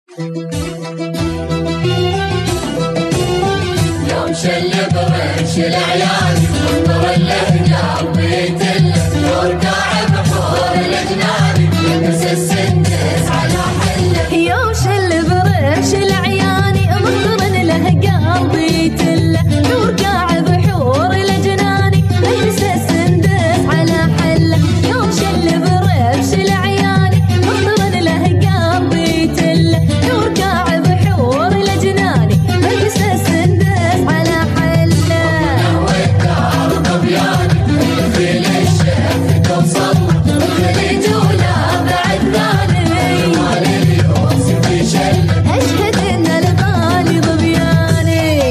يوم شلب ريش العيال انظر اللهجة بيتله يرقع بحور الجنان يلبس السندس على حله. يوم شلب ريش العيان انظر اللهجة بيتله يرقع بحور الجنان يلبس السندس على حله. يوم شلب ريش العيان انظر اللهجة بيتله يرقع بحور الجنان يلبس السندس على حله. والدار ضبياني في الشيخ توصل الخليج ولا بعد ثاني مال اليوسف يشله. أشهد إن الغالي ظبياني.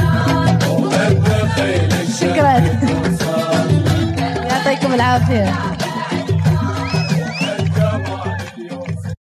يعطيكم العافية.